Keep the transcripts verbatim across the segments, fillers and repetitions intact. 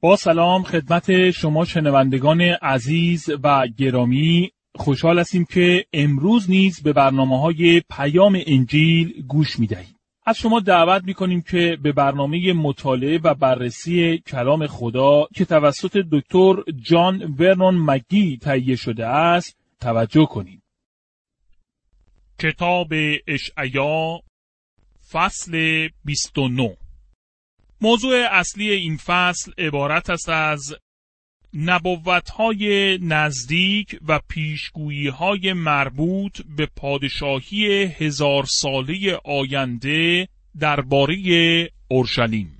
با سلام خدمت شما شنوندگان عزیز و گرامی، خوشحال هستیم که امروز نیز به برنامه‌های پیام انجیل گوش می‌دهید. از شما دعوت می‌کنیم که به برنامه مطالعه و بررسی کلام خدا که توسط دکتر جان ورنون مگی تهیه شده است توجه کنید. کتاب اشعیا فصل بیست و نه. موضوع اصلی این فصل عبارت است از نبوت‌های نزدیک و پیشگویی‌های مربوط به پادشاهی هزار ساله آینده درباره اورشلیم.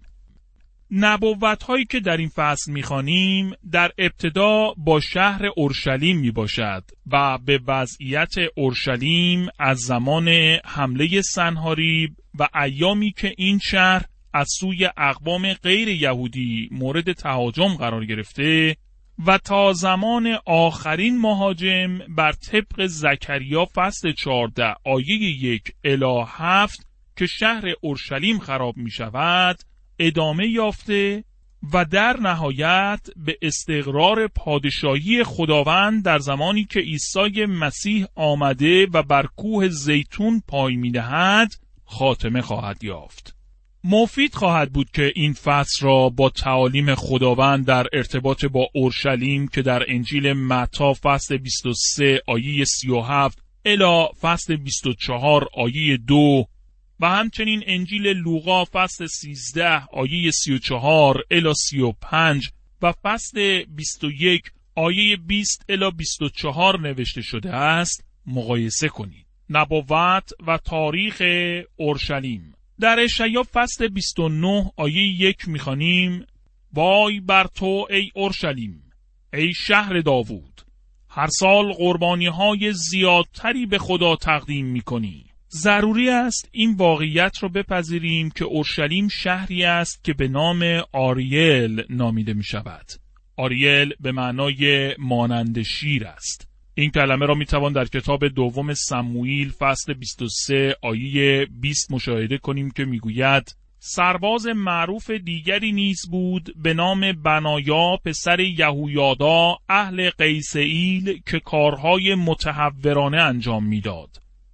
نبوت‌هایی که در این فصل می‌خوانیم در ابتدا با شهر اورشلیم میباشد و به وضعیت اورشلیم از زمان حمله سنحاریب و ایامی که این شهر از سوی اقوام غیر یهودی مورد تهاجم قرار گرفته و تا زمان آخرین مهاجم بر طبق زکریا فصل چهارده آیه یک الی هفت که شهر اورشلیم خراب می شود ادامه یافته و در نهایت به استقرار پادشاهی خداوند در زمانی که عیسی مسیح آمده و بر کوه زیتون پای می دهد خاتمه خواهد یافت. مفید خواهد بود که این فصل را با تعالیم خداوند در ارتباط با اورشلیم که در انجیل متی فصل بیست و سه آیه سی و هفت الی فصل بیست و چهار آیه دو و همچنین انجیل لوقا فصل سیزده آیه سی و چهار الی سی و پنج و فصل بیست و یک آیه بیست الی بیست و چهار نوشته شده است مقایسه کنید. نبوت و تاریخ اورشلیم. در اشعیا فصل بیست و نه آیه یک می‌خوانیم: وای بر تو ای اورشلیم، ای شهر داوود، هر سال قربانی‌های زیادتری به خدا تقدیم می‌کنی. ضروری است این واقعیت رو بپذیریم که اورشلیم شهری است که به نام آریل نامیده می‌شود. آریل به معنای مانند شیر است. این کلمه را میتوان در کتاب دوم سموئیل فصل بیست و سه آیه بیست مشاهده کنیم که میگوید: سرباز معروف دیگری نیز بود به نام بنایا پسر یهویادا اهل قیسئیل که کارهای متهورانه انجام میداد.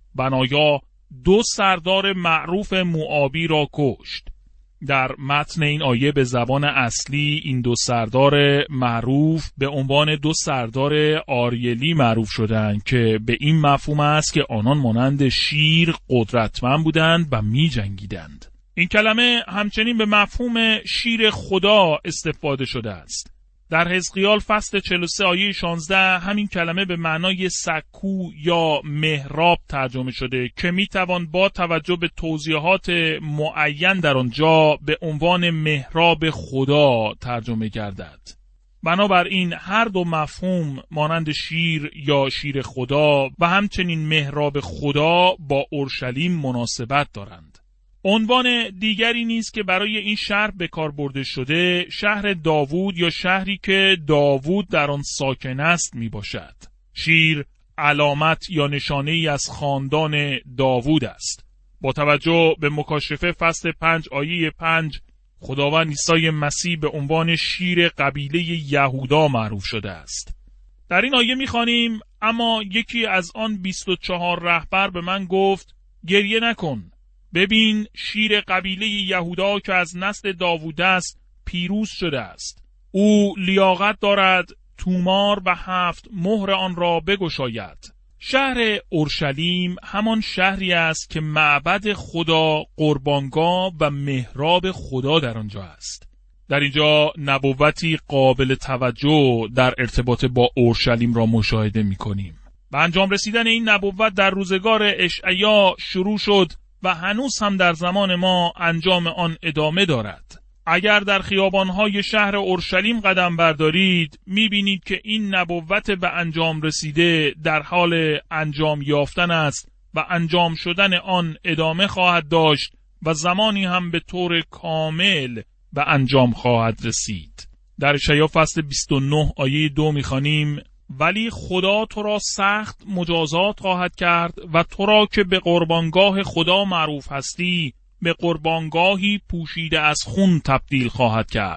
بنایا دو سردار معروف موآبی را کشت. در متن این آیه به زبان اصلی این دو سردار معروف به عنوان دو سردار آریلی معروف شدند که به این مفهوم است که آنان مانند شیر قدرتمند بودند و می جنگیدند. این کلمه همچنین به مفهوم شیر خدا استفاده شده است. در حزقیال فصل چهل و سه آیه شانزده همین کلمه به معنای سکو یا محراب ترجمه شده که میتوان با توجه به توضیحات معین در آنجا به عنوان محراب خدا ترجمه گردد. بنابراین هر دو مفهوم مانند شیر یا شیر خدا و همچنین محراب خدا با اورشلیم مناسبت دارند. عنوان دیگری نیست که برای این شهر به کار برده شده شهر داوود یا شهری که داوود در آن ساکن است می باشد. شیر علامت یا نشانه ای از خاندان داوود است. با توجه به مکاشفه فصل پنج آیه پنج خداوند عیسی مسیح به عنوان شیر قبیله یهودا معروف شده است. در این آیه می خوانیم: اما یکی از آن بیست و چهار رهبر به من گفت گریه نکن، ببین شیر قبیله یهودا که از نسل داوود است پیروز شده است. او لیاقت دارد تومار و هفت مهر آن را بگشاید. شهر اورشلیم همان شهری است که معبد خدا، قربانگاه و محراب خدا در آنجا است. در اینجا نبوتی قابل توجه در ارتباط با اورشلیم را مشاهده می کنیم. و انجام رسیدن این نبوت در روزگار اشعیا شروع شد و هنوز هم در زمان ما انجام آن ادامه دارد. اگر در خیابان‌های شهر اورشلیم قدم بردارید می‌بینید که این نبوت به انجام رسیده در حال انجام یافتن است و انجام شدن آن ادامه خواهد داشت و زمانی هم به طور کامل به انجام خواهد رسید. در اشعیا فصل بیست و نه آیه دو می‌خوانیم: ولی خدا تو را سخت مجازات خواهد کرد و تو را که به قربانگاه خدا معروف هستی به قربانگاهی پوشیده از خون تبدیل خواهد کرد.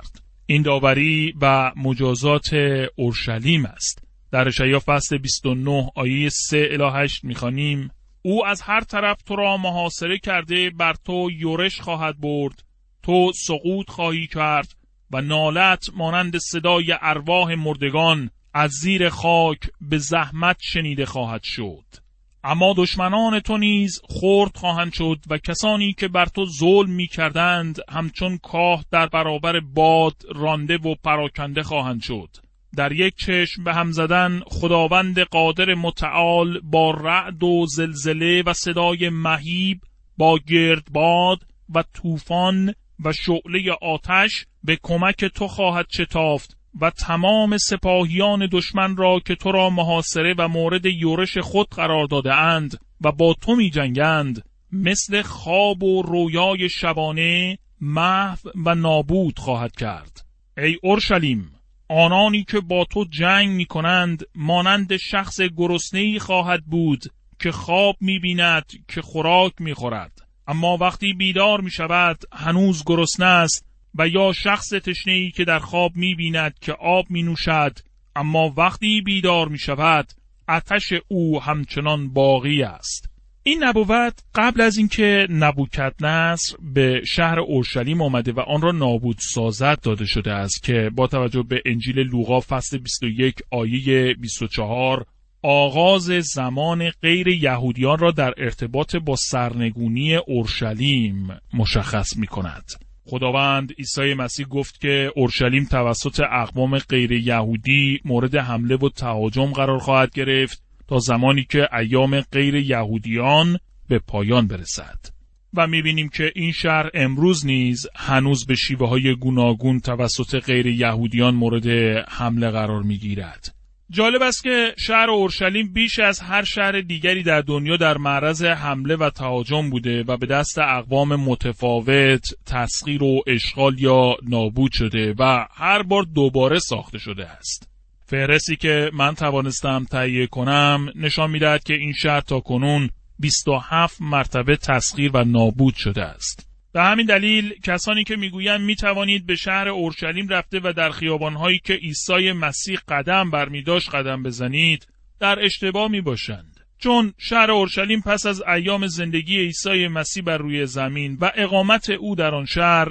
این داوری و مجازات اورشلیم است. در اشعیا فصل بیست و نه آیه سه الی هشت می‌خوانیم: او از هر طرف تو را محاصره کرده، بر تو یورش خواهد برد، تو سقوط خواهی کرد و نالت مانند صدای ارواح مردگان از زیر خاک به زحمت شنیده خواهد شد. اما دشمنان تو نیز خرد خواهند شد و کسانی که بر تو ظلم می کردند همچون کاه در برابر باد رانده و پراکنده خواهند شد. در یک چشم به هم زدن خداوند قادر متعال با رعد و زلزله و صدای مهیب، با گردباد و طوفان و شعله آتش به کمک تو خواهد شتافت و تمام سپاهیان دشمن را که تو را محاصره و مورد یورش خود قرار داده اند و با تو می جنگند مثل خواب و رویای شبانه محو و نابود خواهد کرد. ای اورشلیم، آنانی که با تو جنگ می کنند مانند شخص گرسنه‌ای خواهد بود که خواب می بیند که خوراک می خورد، اما وقتی بیدار می شود هنوز گرسنه است، و یا شخص تشنه‌ای که در خواب می بیند که آب می نوشد، اما وقتی بیدار می شود آتش او همچنان باقی است. این نبوت قبل از اینکه نبوکدنصر به شهر اورشلیم آمده و آن را نابود سازد داده شده است که با توجه به انجیل لوقا فصل بیست و یک آیه بیست و چهار آغاز زمان غیر یهودیان را در ارتباط با سرنگونی اورشلیم مشخص می کند. خداوند عیسی مسیح گفت که اورشلیم توسط اقوام غیر یهودی مورد حمله و تهاجم قرار خواهد گرفت تا زمانی که ایام غیر یهودیان به پایان برسد. و می‌بینیم که این شهر امروز نیز هنوز به شیوه‌های گوناگون توسط غیر یهودیان مورد حمله قرار می‌گیرد. جالب است که شهر اورشلیم بیش از هر شهر دیگری در دنیا در معرض حمله و تهاجم بوده و به دست اقوام متفاوت تسخیر و اشغال یا نابود شده و هر بار دوباره ساخته شده است. فهرستی که من توانستم تهیه کنم نشان می‌دهد که این شهر تاکنون بیست و هفت مرتبه تسخیر و نابود شده است. به همین دلیل کسانی که میگویند میتوانید به شهر اورشلیم رفته و در خیابان‌هایی که عیسی مسیح قدم برمی‌داشت قدم بزنید در اشتباه میباشند، چون شهر اورشلیم پس از ایام زندگی عیسی مسیح بر روی زمین و اقامت او در آن شهر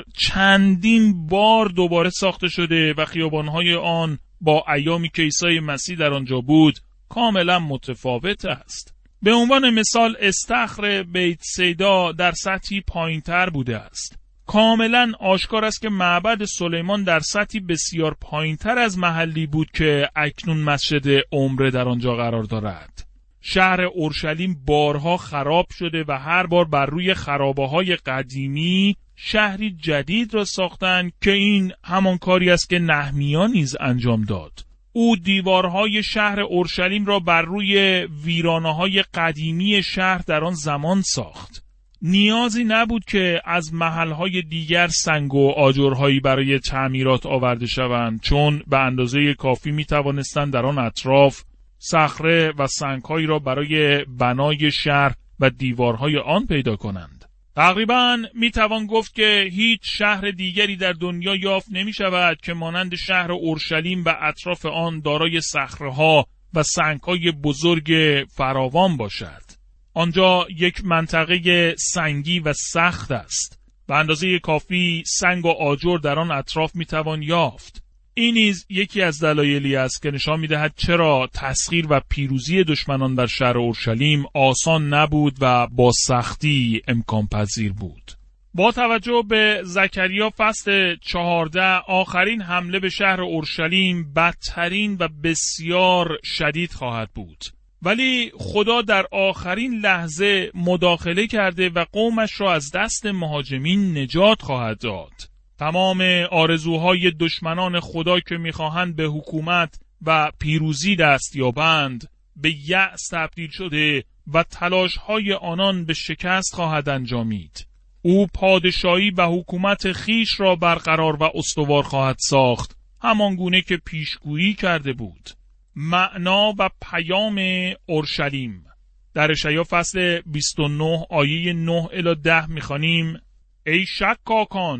چندین بار دوباره ساخته شده و خیابان‌های آن با ایامی که عیسی مسیح در آنجا بود کاملا متفاوت است. به عنوان مثال استخر بیت سیدا در سطحی پایین‌تر بوده است. کاملا آشکار است که معبد سلیمان در سطحی بسیار پایین‌تر از محلی بود که اکنون مسجد عمره در آنجا قرار دارد. شهر اورشلیم بارها خراب شده و هر بار بر روی خرابه‌های قدیمی شهری جدید را ساختند که این همان کاری است که نهمیا نیز انجام داد. او دیوارهای شهر اورشلیم را بر روی ویرانه‌های قدیمی شهر در آن زمان ساخت. نیازی نبود که از محلهای دیگر سنگ و آجرهایی برای تعمیرات آورده شوند، چون به اندازه کافی می توانستند در آن اطراف صخره و سنگهایی را برای بنای شهر و دیوارهای آن پیدا کنند. تقریباً می توان گفت که هیچ شهر دیگری در دنیا یافت نمی شود که مانند شهر اورشلیم و اطراف آن دارای صخره‌ها و سنگ‌های بزرگ فراوان باشد. آنجا یک منطقه سنگی و سخت است. به اندازه کافی سنگ و آجر در آن اطراف می توان یافت. این نیز یکی از دلایلی است که نشان می‌دهد چرا تسخیر و پیروزی دشمنان بر شهر اورشلیم آسان نبود و با سختی امکان پذیر بود. با توجه به زکریا فصل چهارده آخرین حمله به شهر اورشلیم بدترین و بسیار شدید خواهد بود. ولی خدا در آخرین لحظه مداخله کرده و قومش را از دست مهاجمین نجات خواهد داد. تمام آرزوهای دشمنان خدا که می‌خواهند به حکومت و پیروزی دست یابند به یأس تبدیل شده و تلاش‌های آنان به شکست خواهد انجامید. او پادشاهی و حکومت خیش را برقرار و استوار خواهد ساخت، همان گونه که پیشگویی کرده بود. معنا و پیام اورشلیم. در اشعیا فصل بیست و نه آیه نه الی ده می‌خوانیم: ای شکاکان،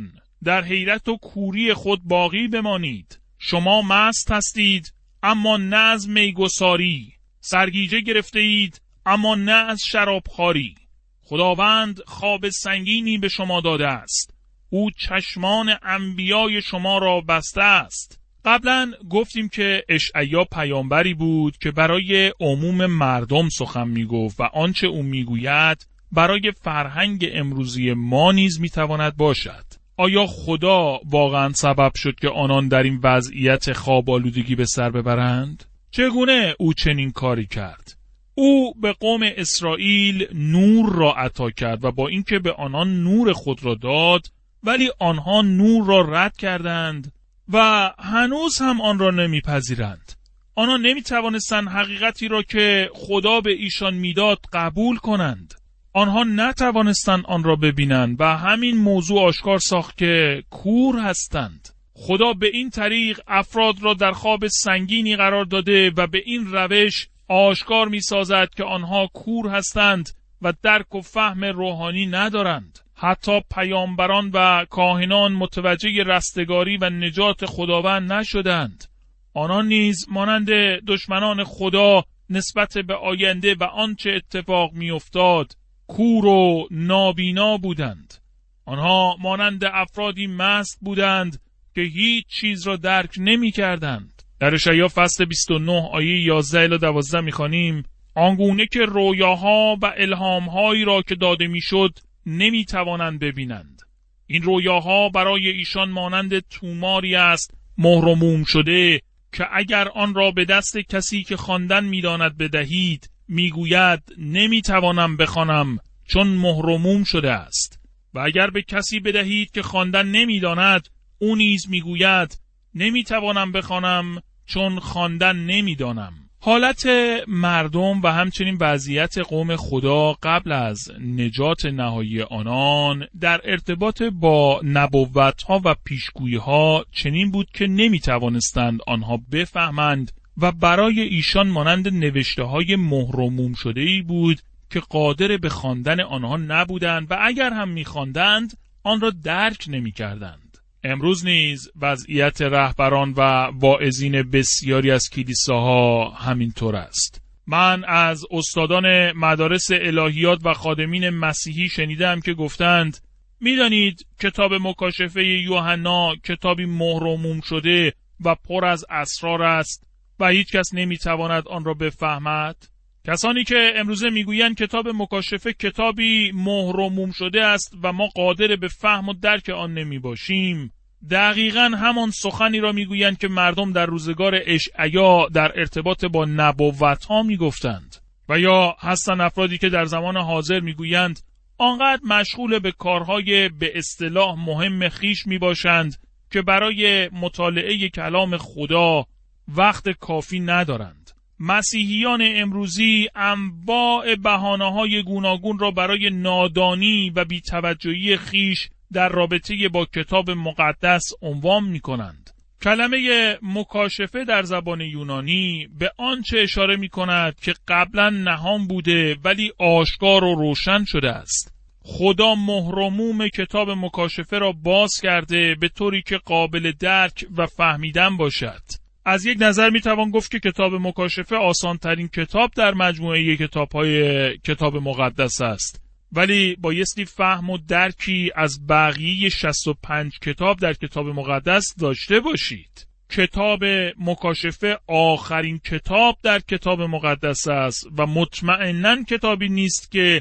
در حیرت و کوری خود باقی بمانید. شما مست هستید اما نه از میگساری، سرگیجه گرفته اید اما نه از شرابخواری. خداوند خواب سنگینی به شما داده است. او چشمان انبیای شما را بسته است. قبلا گفتیم که اشعیا پیامبری بود که برای عموم مردم سخن میگفت و آنچه او میگوید برای فرهنگ امروزی ما نیز میتواند باشد. آیا خدا واقعا سبب شد که آنان در این وضعیت خواب آلودگی به سر ببرند؟ چگونه او چنین کاری کرد؟ او به قوم اسرائیل نور را عطا کرد و با اینکه به آنان نور خود را داد، ولی آنها نور را رد کردند و هنوز هم آن را نمیپذیرند. آنها نمیتوانستند حقیقتی را که خدا به ایشان میداد قبول کنند. آنها نتوانستند آن را ببینند و همین موضوع آشکار ساخت که کور هستند. خدا به این طریق افراد را در خواب سنگینی قرار داده و به این روش آشکار می سازد که آنها کور هستند و درک و فهم روحانی ندارند. حتی پیامبران و کاهنان متوجه رستگاری و نجات خداوند نشدند. آنان نیز مانند دشمنان خدا نسبت به آینده و آنچه اتفاق می افتاد کور و نابینا بودند. آنها مانند افرادی مست بودند که هیچ چیز را درک نمی کردند. در اشعیا فصل بیست و نه آیه یازده الی دوازده می خوانیم: آنگونه که رویاها و الهامهایی را که داده می شد نمی توانند ببینند. این رویاها برای ایشان مانند توماری است مهر و موم شده که اگر آن را به دست کسی که خواندن می داند بدهید میگوید نمیتوانم بخوانم چون مهر و موم شده است، و اگر به کسی بدهید که خواندن نمیداند او نیز میگوید نمیتوانم بخوانم چون خواندن نمیدانم. حالت مردم و همچنین وضعیت قوم خدا قبل از نجات نهایی آنان در ارتباط با نبوت‌ها و پیشگویی‌ها چنین بود که نمیتوانستند آنها بفهمند و برای ایشان مانند نوشته‌های مهر و موم شده‌ای بود که قادر به خواندن آنها نبودند و اگر هم می‌خواندند آن را درک نمی‌کردند. امروز نیز وضعیت رهبران و واعظین بسیاری از کلیساها همینطور است. من از استادان مدارس الهیات و خادمین مسیحی شنیدم که گفتند می‌دانید کتاب مکاشفه یوحنا کتابی مهر و موم شده و پر از اسرار است و هیچ کس نمیتواند آن را بفهمد. کسانی که امروزه میگویند کتاب مکاشفه کتابی مهر و موم شده است و ما قادر به فهم و درک آن نمی باشیم، دقیقاً همان سخنی را میگویند که مردم در روزگار اشعیا در ارتباط با نبوت‌ها میگفتند. و یا هستند افرادی که در زمان حاضر میگویند آنقدر مشغول به کارهای به اصطلاح مهم خیش میباشند که برای مطالعه کلام خدا وقت کافی ندارند. مسیحیان امروزی انواع بهانه‌های گوناگون را برای نادانی و بی‌توجهی خیش در رابطه با کتاب مقدس عنوان می‌کنند. کلمه مکاشفه در زبان یونانی به آنچه اشاره می‌کند که قبلا نهان بوده ولی آشکار و روشن شده است. خدا مهر و موم کتاب مکاشفه را باز کرده به طوری که قابل درک و فهمیدن باشد. از یک نظر میتوان گفت که کتاب مکاشفه آسان ترین کتاب در مجموعه کتاب‌های کتاب مقدس است، ولی بایستی فهم و درکی از بقیه شصت و پنج کتاب در کتاب مقدس داشته باشید. کتاب مکاشفه آخرین کتاب در کتاب مقدس است و مطمئناً کتابی نیست که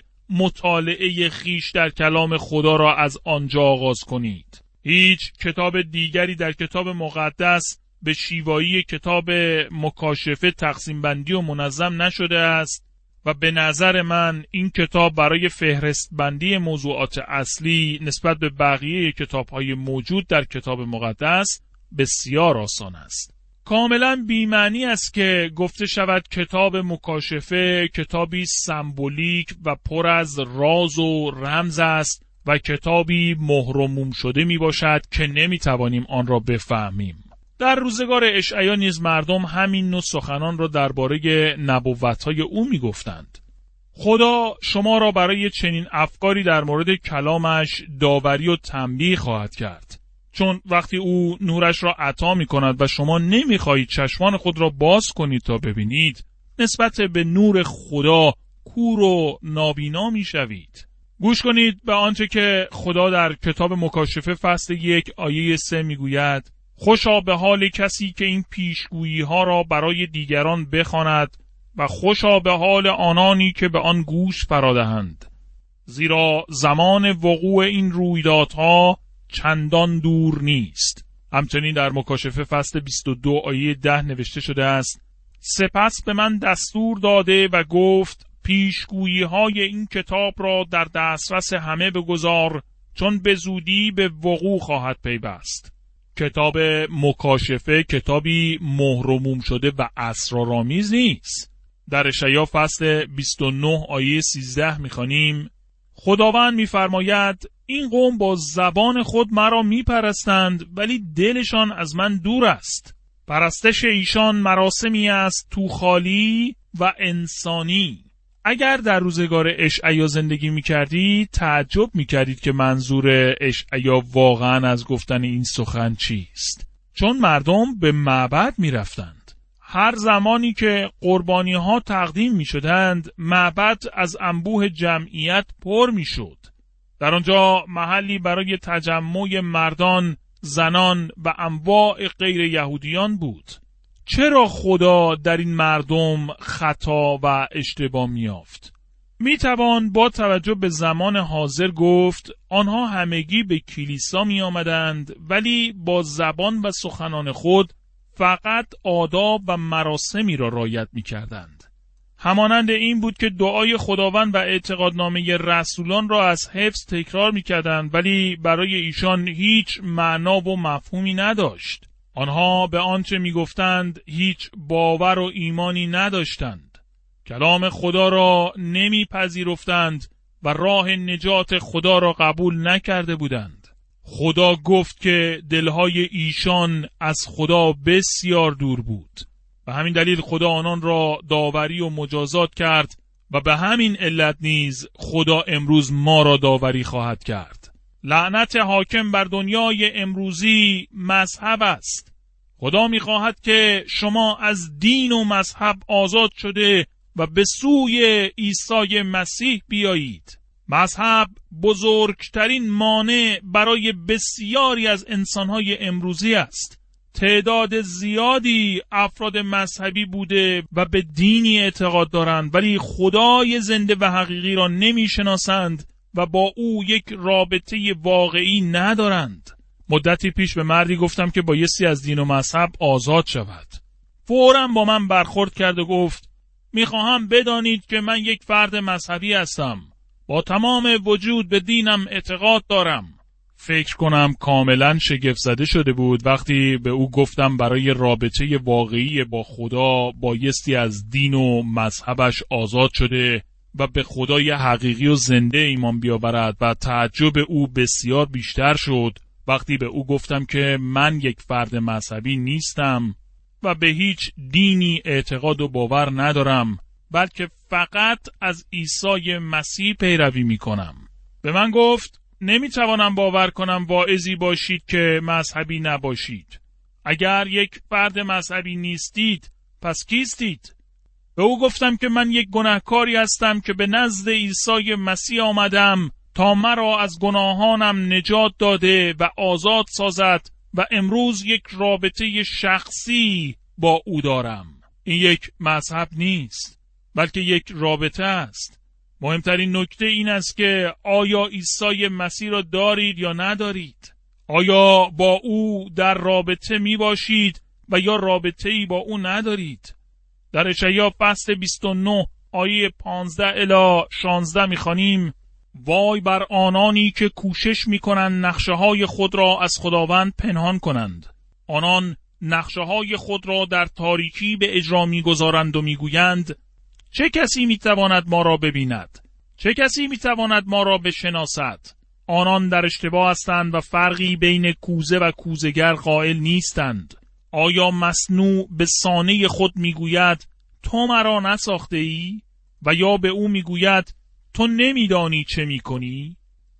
مطالعه خیش در کلام خدا را از آنجا آغاز کنید. هیچ کتاب دیگری در کتاب مقدس به شیوایی کتاب مکاشفه تقسیم بندی و منظم نشده است و به نظر من این کتاب برای فهرست بندی موضوعات اصلی نسبت به بقیه کتاب‌های موجود در کتاب مقدس بسیار آسان است. کاملا بی‌معنی است که گفته شود کتاب مکاشفه کتابی سمبولیک و پر از راز و رمز است و کتابی مهر و موم شده می باشد که نمی توانیم آن را بفهمیم. در روزگار اشعیا نیز مردم همین نوع سخنان را درباره نبوت‌های او می گفتند. خدا شما را برای چنین افکاری در مورد کلامش داوری و تنبیه خواهد کرد. چون وقتی او نورش را عطا می کند و شما نمی خواهید چشمان خود را باز کنید تا ببینید، نسبت به نور خدا کور و نابینا می شوید. گوش کنید به آنچه که خدا در کتاب مکاشفه فصل یک آیه سه می گوید: خوشا به حال کسی که این پیشگویی ها را برای دیگران بخواند و خوشا به حال آنانی که به آن گوش فرادهند، زیرا زمان وقوع این رویدادها چندان دور نیست. همچنین در مکاشفه فصل بیست و دو آیه ده نوشته شده است: سپس به من دستور داده و گفت پیشگویی های این کتاب را در دسترس همه بگذار، چون به زودی به وقوع خواهد پیوست. کتاب مکاشفه کتابی مهر و موم شده و اسرارآمیز نیست. در اشعیا فصل بیست و نه آیه سیزده می‌خوانیم: خداوند می‌فرماید این قوم با زبان خود مرا می‌پرستند ولی دلشان از من دور است. پرستش ایشان مراسمی است تو خالی و انسانی. اگر در روزگار اشعیا زندگی می‌کردید تعجب می‌کردید که منظور اشعیا واقعاً از گفتن این سخن چیست، چون مردم به معبد می‌رفتند. هر زمانی که قربانی‌ها تقدیم می‌شدند معبد از انبوه جمعیت پر می‌شد. در آنجا محلی برای تجمع مردان، زنان و انواع غیر یهودیان بود. چرا خدا در این مردم خطا و اشتباه می‌یافت؟ میتوان با توجه به زمان حاضر گفت آنها همگی به کلیسا می آمدند ولی با زبان و سخنان خود فقط آداب و مراسمی را رعایت می کردند. همانند این بود که دعای خداوند و اعتقادنامه رسولان را از حفظ تکرار می کردند ولی برای ایشان هیچ معنا و مفهومی نداشت. آنها به آنچه می گفتند هیچ باور و ایمانی نداشتند. کلام خدا را نمی پذیرفتند و راه نجات خدا را قبول نکرده بودند. خدا گفت که دلهای ایشان از خدا بسیار دور بود و همین دلیل خدا آنان را داوری و مجازات کرد و به همین علت نیز خدا امروز ما را داوری خواهد کرد. لعنت حاکم بر دنیای امروزی مذهب است. خدا می‌خواهد که شما از دین و مذهب آزاد شده و به سوی عیسی مسیح بیایید. مذهب بزرگترین مانع برای بسیاری از انسان‌های امروزی است. تعداد زیادی افراد مذهبی بوده و به دینی اعتقاد دارند ولی خدای زنده و حقیقی را نمی‌شناسند و با او یک رابطه واقعی ندارند. مدتی پیش به مردی گفتم که بایستی از دین و مذهب آزاد شود. فوراً با من برخورد کرد و گفت میخواهم بدانید که من یک فرد مذهبی هستم. با تمام وجود به دینم اعتقاد دارم. فکر کنم کاملاً شگفت زده شده بود وقتی به او گفتم برای رابطه واقعی با خدا بایستی از دین و مذهبش آزاد شده و به خدای حقیقی و زنده ایمان بیاورد و تعجب او بسیار بیشتر شد وقتی به او گفتم که من یک فرد مذهبی نیستم و به هیچ دینی اعتقاد و باور ندارم بلکه فقط از عیسی مسیح پیروی می کنم. به من گفت نمیتوانم باور کنم واعظی باشید که مذهبی نباشید. اگر یک فرد مذهبی نیستید پس کیستید؟ به او گفتم که من یک گناهکاری هستم که به نزد عیسی مسیح آمدم تا مرا از گناهانم نجات داده و آزاد سازد و امروز یک رابطه شخصی با او دارم. این یک مذهب نیست بلکه یک رابطه است. مهمترین نکته این است که آیا عیسی مسیح را دارید یا ندارید؟ آیا با او در رابطه می باشید و یا رابطه‌ای با او ندارید؟ در اشعیا فصل بیست و نه آیه پانزده الی شانزده می‌خوانیم: وای بر آنانی که کوشش می‌کنند نقشه‌های خود را از خداوند پنهان کنند. آنان نقشه‌های خود را در تاریکی به اجرا می‌گذارند و می‌گویند چه کسی می‌تواند ما را ببیند؟ چه کسی می‌تواند ما را بشناسد؟ آنان در اشتباه هستند و فرقی بین کوزه و کوزه‌گر قائل نیستند. آیا مصنوع به صانع خود میگوید تو مرا نساخته ای؟ و یا به او میگوید تو نمیدانی چه میکنی؟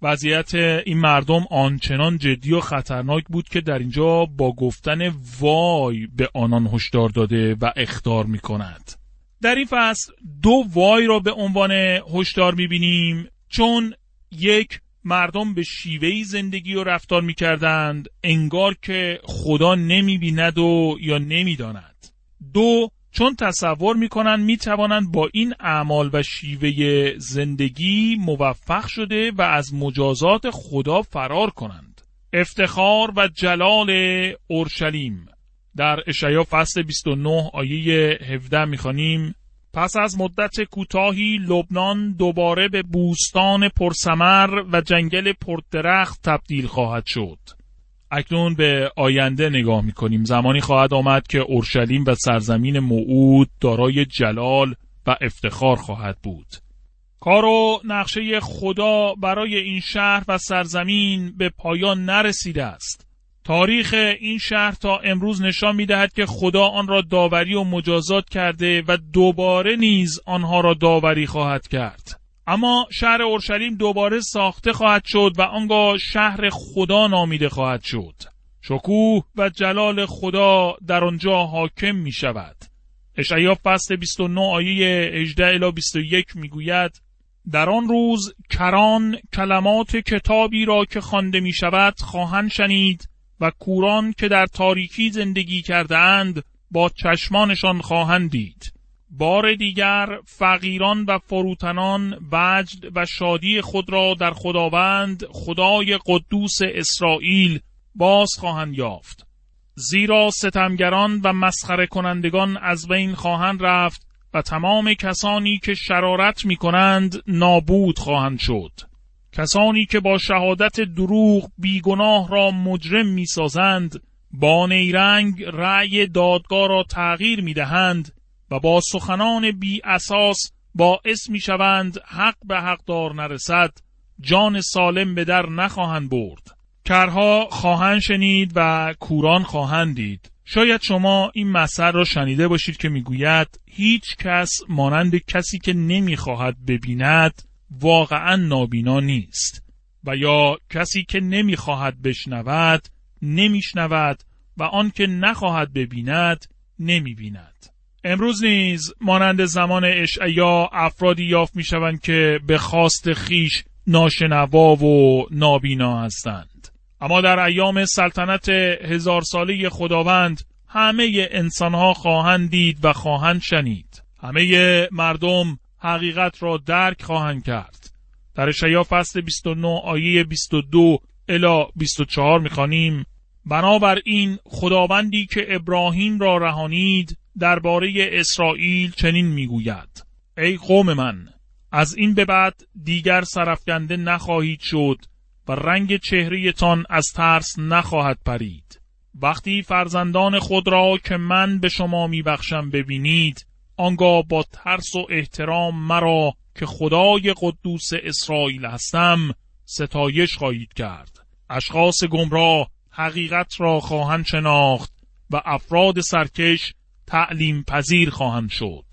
وضعیت این مردم آنچنان جدی و خطرناک بود که در اینجا با گفتن وای به آنان هشدار داده و اخطار می کند. در این فصل دو وای را به عنوان هشدار می بینیم، چون یک، مردم به شیوهی زندگی و رفتار می کردند انگار که خدا نمی بیند و یا نمی داند. دو، چون تصور می کنند می توانند با این اعمال و شیوه زندگی موفق شده و از مجازات خدا فرار کنند. افتخار و جلال اورشلیم. در اشعیا فصل بیست و نه آیه هفده می خوانیم: پس از مدت کوتاهی لبنان دوباره به بوستان پرثمر و جنگل پردرخت تبدیل خواهد شد. اکنون به آینده نگاه می‌کنیم. زمانی خواهد آمد که اورشلیم و سرزمین موعود دارای جلال و افتخار خواهد بود. کار و نقشه خدا برای این شهر و سرزمین به پایان نرسیده است. تاریخ این شهر تا امروز نشان می‌دهد که خدا آن را داوری و مجازات کرده و دوباره نیز آنها را داوری خواهد کرد. اما شهر اورشلیم دوباره ساخته خواهد شد و آنگاه شهر خدا نامیده خواهد شد. شکوه و جلال خدا در آنجا حاکم می شود. اشعیا فصل بیست و نه آیه هجده الی بیست و یک می گوید: در آن روز کران کلمات کتابی را که خوانده می شود خواهند شنید و کوران که در تاریکی زندگی کرده اند با چشمانشان خواهند دید. بار دیگر فقیران و فروتنان وجد و شادی خود را در خداوند خدای قدوس اسرائیل باز خواهند یافت. زیرا ستمگران و مسخره کنندگان از بین خواهند رفت و تمام کسانی که شرارت می کنند نابود خواهند شد. کسانی که با شهادت دروغ بیگناه را مجرم می سازند با نیرنگ رأی دادگاه را تغییر می دهند و با سخنان بی اساس باعث می شوند حق به حقدار نرسد، جان سالم به در نخواهند برد. کرها خواهند شنید و کوران خواهند دید. شاید شما این مثل را شنیده باشید که می گوید هیچ کس مانند کسی که نمی خواهد ببیند واقعا نابینا نیست، و یا کسی که نمی خواهد بشنود نمی شنود و آن که نخواهد ببیند نمی بیند. امروز نیز مانند زمان اشعیا افرادی یافت می شوند که به خواست خیش ناشنوا و نابینا هستند. اما در ایام سلطنت هزار ساله خداوند همه انسانها خواهند دید و خواهند شنید. همه مردم حقیقت را درک خواهند کرد. در اشعیا فصل بیست و نه آیه بیست و دو الی بیست و چهار می‌خوانیم: بنابراین خداوندی که ابراهیم را رهانید درباره اسرائیل چنین میگوید: ای قوم من، از این به بعد دیگر سرافکنده نخواهید شد و رنگ چهره‌تان از ترس نخواهد پرید. وقتی فرزندان خود را که من به شما میبخشم ببینید، آنگاه با ترس و احترام مرا که خدای قدوس اسرائیل هستم ستایش خواهید کرد. اشخاص گمراه حقیقت را خواهند شناخت و افراد سرکش تعلیم پذیر خواهند شد.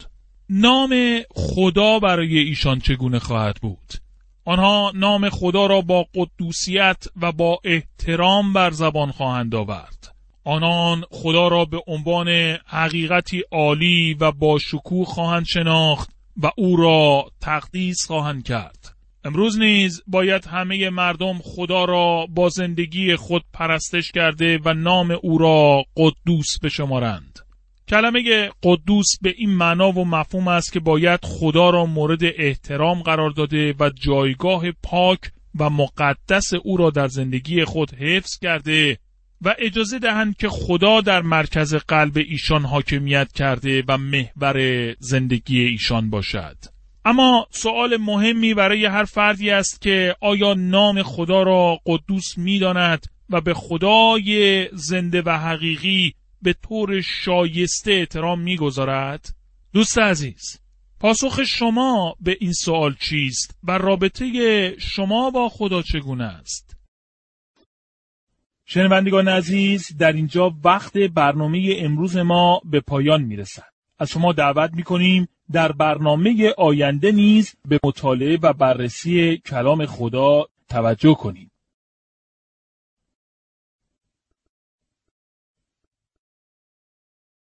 نام خدا برای ایشان چگونه خواهد بود؟ آنها نام خدا را با قدوسیت و با احترام بر زبان خواهند آورد. آنان خدا را به عنوان حقیقتی عالی و با شکوه خواهند شناخت و او را تقدیس خواهند کرد. امروز نیز باید همه مردم خدا را با زندگی خود پرستش کرده و نام او را قدوس بشمارند. کلمه قدوس به این معنا و مفهوم است که باید خدا را مورد احترام قرار داده و جایگاه پاک و مقدس او را در زندگی خود حفظ کرده و اجازه دهند که خدا در مرکز قلب ایشان حاکمیت کرده و محور زندگی ایشان باشد. اما سوال مهمی برای هر فردی است که آیا نام خدا را قدوس می‌داند و به خدای زنده و حقیقی به طور شایسته احترام می‌گذارد؟ دوست عزیز، پاسخ شما به این سوال چیست و رابطه شما با خدا چگونه است؟ شنوندگان عزیز، در اینجا وقت برنامه امروز ما به پایان میرسد. از شما دعوت میکنیم در برنامه آینده نیز به مطالعه و بررسی کلام خدا توجه کنید.